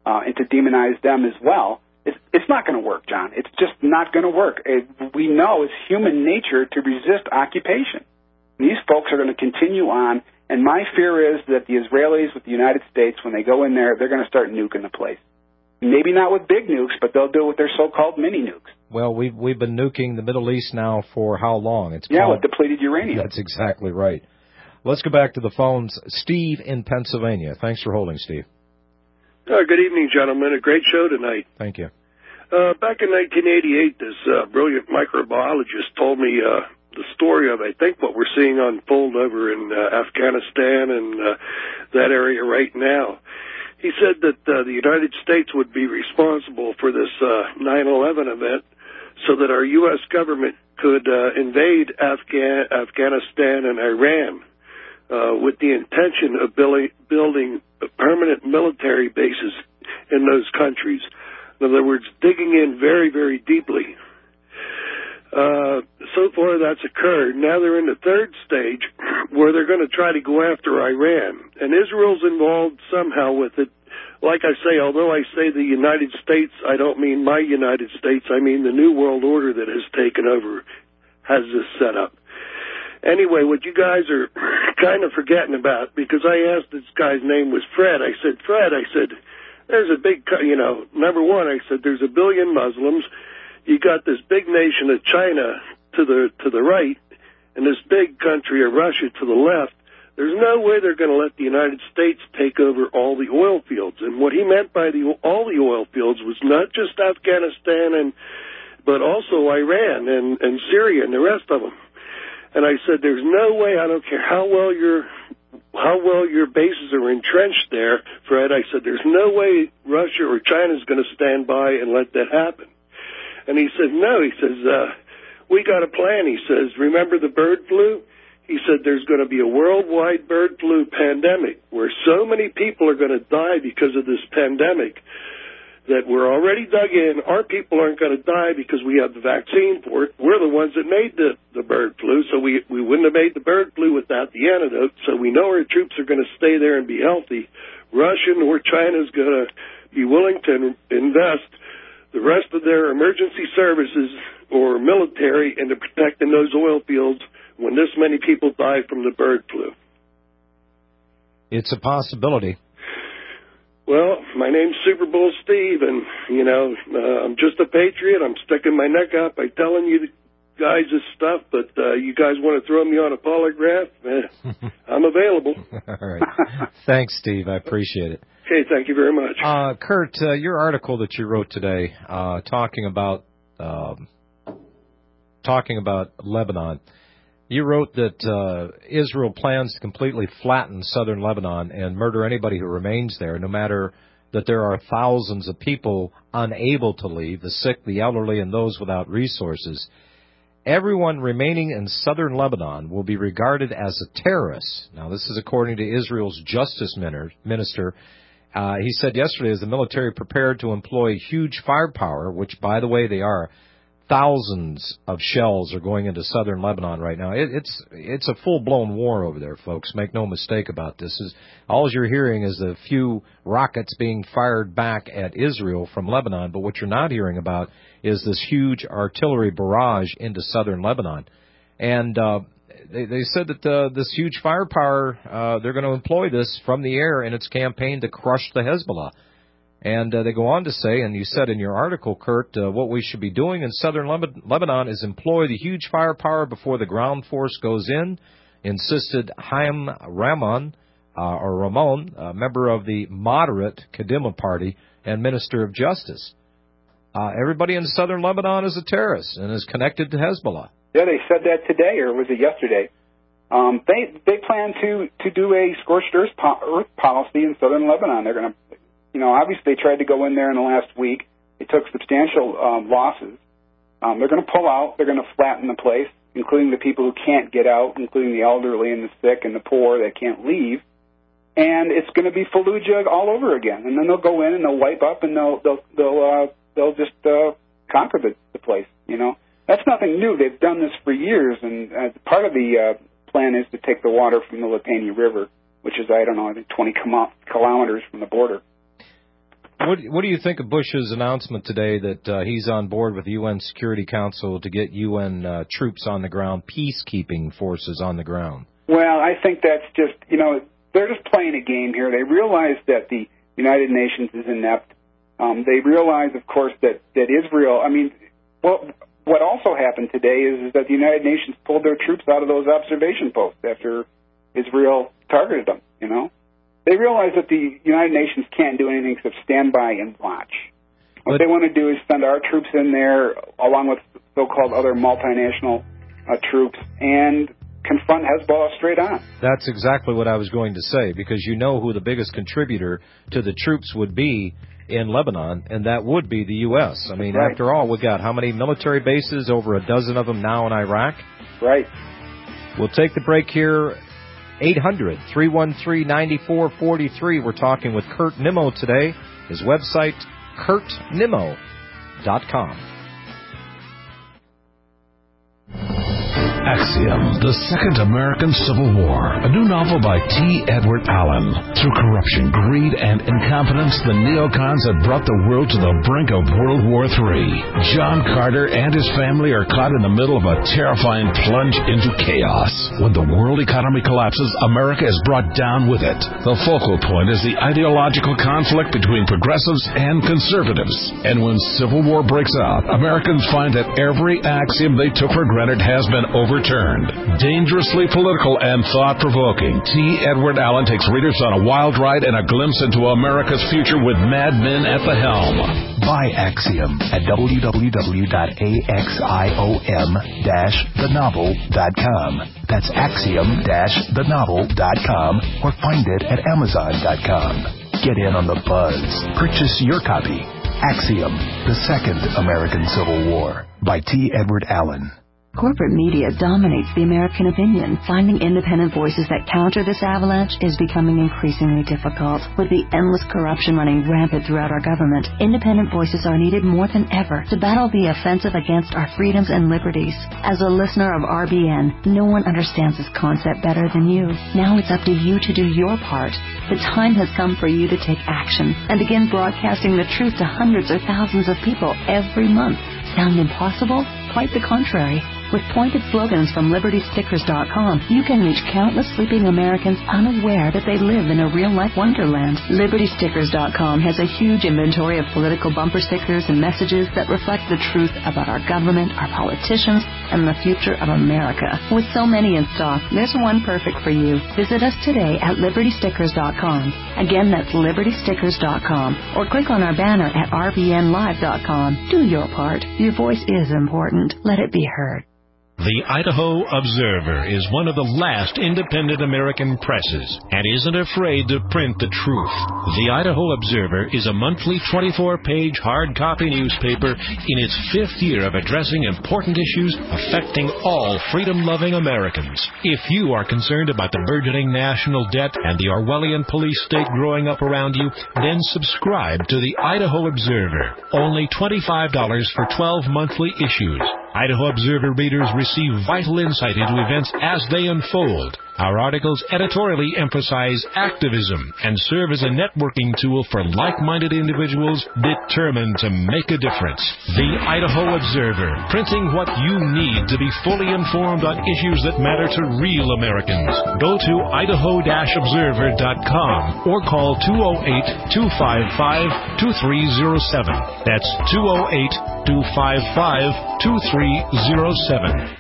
uh, and to demonize them as well. It's, it's not going to work, John. It's just not going to work. It, we know it's human nature to resist occupation. And these folks are going to continue on, and my fear is that the Israelis with the United States, when they go in there, they're going to start nuking the place. Maybe not with big nukes, but they'll do it with their so-called mini nukes. Well, we've, we've been nuking the Middle East now for how long? It's yeah, called, with depleted uranium. That's exactly right. Let's go back to the phones. Steve in Pennsylvania. Thanks for holding, Steve. Uh, good evening, gentlemen. A great show tonight. Thank you. Uh, back in nineteen eighty-eight, this uh, brilliant microbiologist told me uh, the story of, I think, what we're seeing unfold over in uh, Afghanistan and uh, that area right now. He said that uh, the United States would be responsible for this uh, nine eleven event so that our U S government could uh, invade Afghan- Afghanistan and Iran uh, with the intention of building, building permanent military bases in those countries. In other words, digging in very, very deeply. Uh, so far that's occurred. Now they're in the third stage where they're going to try to go after Iran. And Israel's involved somehow with it. Like I say, although I say the United States, I don't mean my United States. I mean the New World Order that has taken over has this set up. Anyway, what you guys are kind of forgetting about, because I asked this guy's name was Fred. I said, Fred, I said, there's a big, you know, number one, I said, there's a billion Muslims. You got this big nation of China to the to the right, and this big country of Russia to the left. There's no way they're going to let the United States take over all the oil fields. And what he meant by the all the oil fields was not just Afghanistan, and but also Iran and, and Syria and the rest of them. And I said, there's no way, I don't care how well your how well your bases are entrenched there, Fred. I said, there's no way Russia or China's going to stand by and let that happen. And he said, no, he says, uh, we got a plan. He says, remember the bird flu? He said, there's going to be a worldwide bird flu pandemic where so many people are going to die because of this pandemic that we're already dug in. Our people aren't going to die because we have the vaccine for it. We're the ones that made the, the bird flu, so we, we wouldn't have made the bird flu without the antidote. So we know our troops are going to stay there and be healthy. Russia or China's going to be willing to invest the rest of their emergency services or military into protecting those oil fields when this many people die from the bird flu. It's a possibility. Well, my name's Super Bull Steve, and, you know, uh, I'm just a patriot. I'm sticking my neck out by telling you guys this stuff, but uh, you guys want to throw me on a polygraph? Eh, I'm available. All right. Thanks, Steve. I appreciate it. Okay, thank you very much. Uh, Kurt, uh, your article that you wrote today uh, talking about um, talking about Lebanon, you wrote that uh, Israel plans to completely flatten southern Lebanon and murder anybody who remains there, no matter that there are thousands of people unable to leave, the sick, the elderly, and those without resources. Everyone remaining in southern Lebanon will be regarded as a terrorist. Now, this is according to Israel's justice minister. Uh, he said yesterday, as the military prepared to employ huge firepower, which, by the way, they are, thousands of shells are going into southern Lebanon right now. It, it's it's a full-blown war over there, folks. Make no mistake about this. Is all you're hearing is a few rockets being fired back at Israel from Lebanon, but what you're not hearing about is this huge artillery barrage into southern Lebanon. And uh, they, they said that uh, this huge firepower, uh, they're going to employ this from the air in its campaign to crush the Hezbollah. And uh, they go on to say, and you said in your article, Kurt, uh, what we should be doing in southern Lebanon is employ the huge firepower before the ground force goes in, insisted Chaim Ramon, uh, or Ramon, a member of the moderate Kadima party and Minister of Justice. Uh, everybody in southern Lebanon is a terrorist and is connected to Hezbollah. Yeah, they said that today, or was it yesterday? Um, they they plan to, to do a scorched earth, po- earth policy in southern Lebanon. They're going to... You know, obviously they tried to go in there in the last week. They took substantial um, losses. Um, they're going to pull out. They're going to flatten the place, including the people who can't get out, including the elderly and the sick and the poor that can't leave. And it's going to be Fallujah all over again. And then they'll go in and they'll wipe up and they'll they'll they'll uh, they'll just uh, conquer the, the place. You know, that's nothing new. They've done this for years. And uh, part of the uh, plan is to take the water from the Litani River, which is I don't know, I think twenty kilometers from the border. What, what do you think of Bush's announcement today that uh, he's on board with the U N Security Council to get U N uh, troops on the ground, peacekeeping forces on the ground? Well, I think that's just, you know, they're just playing a game here. They realize that the United Nations is inept. Um, they realize, of course, that, that Israel, I mean, what, what also happened today is, is that the United Nations pulled their troops out of those observation posts after Israel targeted them, you know. They realize that the United Nations can't do anything except stand by and watch. What but, they want to do is send our troops in there, along with so-called other multinational uh, troops, and confront Hezbollah straight on. That's exactly what I was going to say, because you know who the biggest contributor to the troops would be in Lebanon, and that would be the U S. I mean, right. After all, we've got how many military bases? Over a dozen of them now in Iraq. Right. We'll take the break here. eight hundred, three one three, nine four four three. We're talking with Kurt Nimmo today. His website, kurt nimmo dot com. Axiom, The Second American Civil War, a new novel by T. Edward Allen. Through corruption, greed, and incompetence, the neocons have brought the world to the brink of World War Three. John Carter and his family are caught in the middle of a terrifying plunge into chaos. When the world economy collapses, America is brought down with it. The focal point is the ideological conflict between progressives and conservatives. And when civil war breaks out, Americans find that every axiom they took for granted has been overturned. Dangerously political and thought-provoking, T. Edward Allen takes readers on a wild ride and a glimpse into America's future with madmen at the helm. Buy Axiom at w w w dot axiom dash the novel dot com. That's axiom dash the novel dot com, or find it at amazon dot com. Get in on the buzz. Purchase your copy. Axiom, The Second American Civil War by T. Edward Allen. Corporate media dominates the American opinion. Finding independent voices that counter this avalanche is becoming increasingly difficult. With the endless corruption running rampant throughout our government, independent voices are needed more than ever to battle the offensive against our freedoms and liberties. As a listener of R B N, no one understands this concept better than you. Now it's up to you to do your part. The time has come for you to take action and begin broadcasting the truth to hundreds or thousands of people every month. Sound impossible? Quite the contrary. With pointed slogans from liberty stickers dot com, you can reach countless sleeping Americans unaware that they live in a real-life wonderland. liberty stickers dot com has a huge inventory of political bumper stickers and messages that reflect the truth about our government, our politicians, and the future of America. With so many in stock, there's one perfect for you. Visit us today at liberty stickers dot com. Again, that's liberty stickers dot com. Or click on our banner at r b n live dot com. Do your part. Your voice is important. Let it be heard. The Idaho Observer is one of the last independent American presses and isn't afraid to print the truth. The Idaho Observer is a monthly twenty-four page hard copy newspaper in its fifth year of addressing important issues affecting all freedom-loving Americans. If you are concerned about the burgeoning national debt and the Orwellian police state growing up around you, then subscribe to the Idaho Observer. Only twenty-five dollars for twelve monthly issues. Idaho Observer readers receive vital insight into events as they unfold. Our articles editorially emphasize activism and serve as a networking tool for like-minded individuals determined to make a difference. The Idaho Observer, printing what you need to be fully informed on issues that matter to real Americans. Go to idaho dash observer dot com or call two oh eight, two five five, two three oh seven. That's two oh eight, two five five, two three oh seven.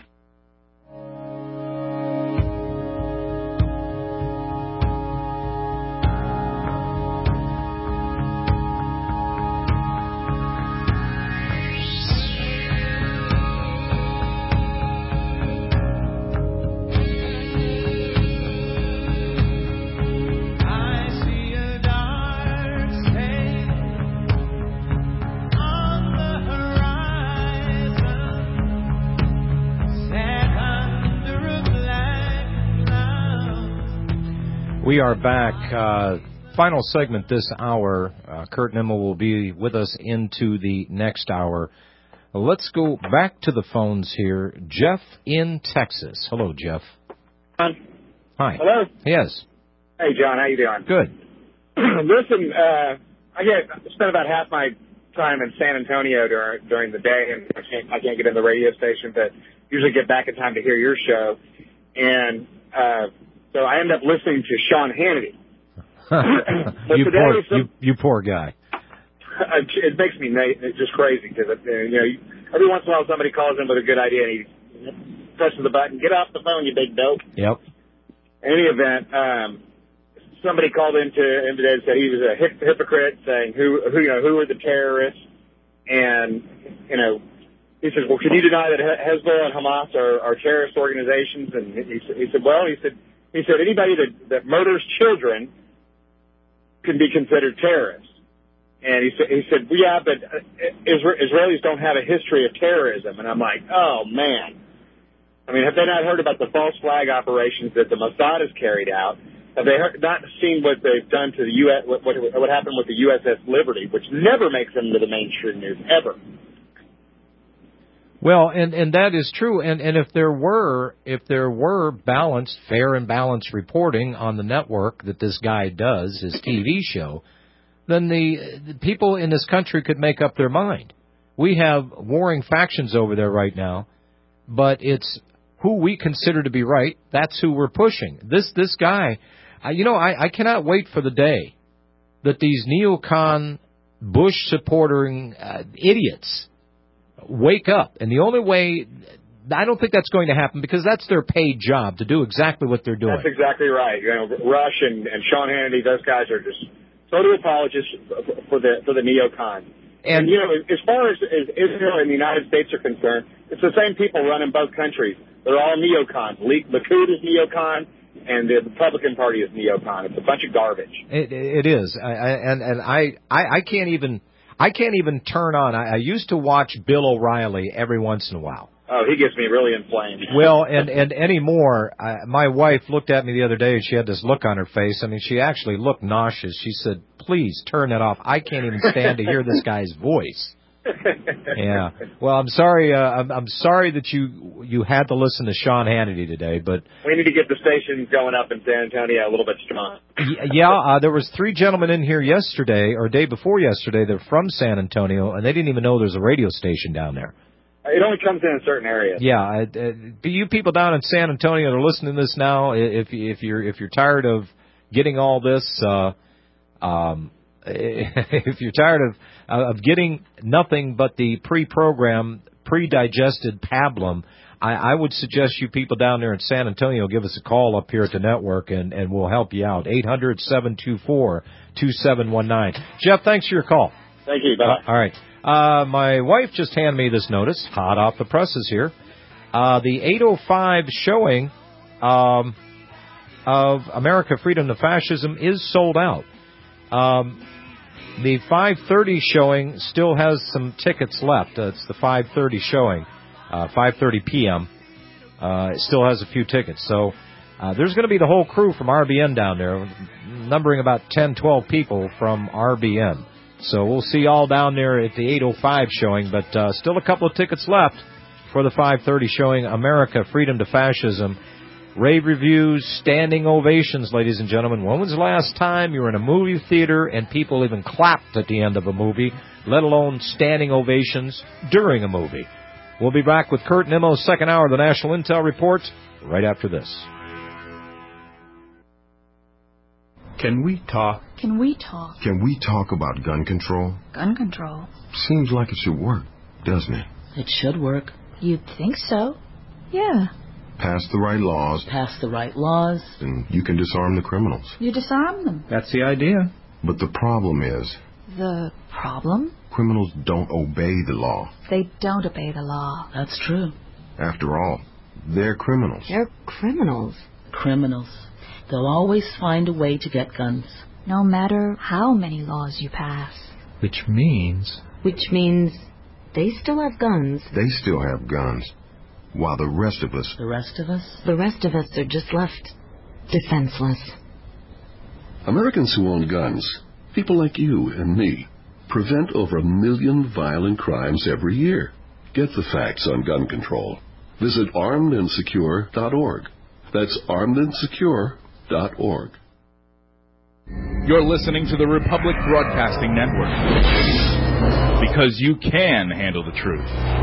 We are back. Uh, final segment this hour. Uh, Kurt Nimmo will be with us into the next hour. Let's go back to the phones here. Jeff in Texas. Hello, Jeff. John. Hi. Hello. Yes. Hey, John. How you doing? Good. Listen, uh, I get I spend about half my time in San Antonio during during the day, and I can't I can't get in the radio station, but usually get back in time to hear your show. And uh, so I end up listening to Sean Hannity. you, today, poor, so, you, you poor guy. It makes me just crazy because you know every once in a while somebody calls in with a good idea and he presses the button, get off the phone, you big dope. Yep. In any event, um, somebody called into him today and said he was a hip, hypocrite, saying who who you know who are the terrorists, and you know he says, well, can you deny that Hezbollah and Hamas are, are terrorist organizations? And he, he said, well, he said he said anybody that that murders children can be considered terrorists. And he said, he said, well, yeah, but Isra- Israelis don't have a history of terrorism. And I'm like, oh, man. I mean, have they not heard about the false flag operations that the Mossad has carried out? Have they heard, not seen what they've done to the U S, what, what, what happened with the U S S Liberty, which never makes them into the mainstream news, ever? Well, and, and that is true. And, and if there were if there were balanced, fair and balanced reporting on the network that this guy does, his T V show, then the, the people in this country could make up their mind. We have warring factions over there right now, but it's who we consider to be right. That's who we're pushing. This this guy, uh, you know, I, I cannot wait for the day that these neocon Bush-supporting uh, idiots wake up. And the only way, I don't think that's going to happen because that's their paid job to do exactly what they're doing. That's exactly right. You know, Rush and, and Sean Hannity, those guys are just total apologists for the for the neocon. And, and you know, as far as, as Israel and the United States are concerned, it's the same people running both countries. They're all neocons. Likud is neocon, and the Republican Party is neocon. It's a bunch of garbage. It, it is, I, I, and and I, I I can't even I can't even turn on. I, I used to watch Bill O'Reilly every once in a while. Oh, he gets me really inflamed. Well, and, and anymore, uh, my wife looked at me the other day and she had this look on her face. I mean, she actually looked nauseous. She said, please turn that off. I can't even stand to hear this guy's voice. Yeah. Well, I'm sorry. Uh, I'm, I'm sorry that you you had to listen to Sean Hannity today, but we need to get the station going up in San Antonio a little bit strong. Yeah, uh, there was three gentlemen in here yesterday or day before yesterday. They're from San Antonio, and they didn't even know there's a radio station down there. It only comes in in certain areas. Yeah, uh, uh, you people down in San Antonio that are listening to this now, if if you're if you're tired of getting all this, uh, um, if you're tired of uh, of getting nothing but the pre-programmed, pre-digested pablum, I, I would suggest you people down there in San Antonio give us a call up here at the network, and, and we'll help you out. eight hundred, seven two four, two seven one nine. Jeff, thanks for your call. Thank you. Bye. Uh, all right. Uh, my wife just handed me this notice, hot off the presses here. Uh, the eight oh five showing um, of America, Freedom to Fascism is sold out. Um, the five thirty showing still has some tickets left. Uh, it's the five thirty showing, uh, five thirty p.m. Uh, it still has a few tickets. So uh, there's going to be the whole crew from R B N down there, numbering about ten, twelve people from R B N. So we'll see y'all down there at the eight oh five showing, but uh, still a couple of tickets left for the five thirty showing, America, Freedom to Fascism. Rave reviews, standing ovations, ladies and gentlemen. When was the last time you were in a movie theater and people even clapped at the end of a movie, let alone standing ovations during a movie? We'll be back with Kurt Nimmo's second hour of the National Intel Report right after this. Can we talk? Can we talk? Can we talk about gun control? Gun control? Seems like it should work, doesn't it? It should work. You'd think so. Yeah. Pass the right laws. Pass the right laws. And you can disarm the criminals. You disarm them. That's the idea. But the problem is... The problem? Criminals don't obey the law. They don't obey the law. That's true. After all, they're criminals. They're criminals. Criminals. They'll always find a way to get guns. No matter how many laws you pass. Which means... Which means they still have guns. They still have guns. While the rest of us... The rest of us? The rest of us are just left defenseless. Americans who own guns, people like you and me, prevent over a million violent crimes every year. Get the facts on gun control. Visit armed and secure dot org. That's armed and secure dot org. You're listening to the Republic Broadcasting Network. Because you can handle the truth.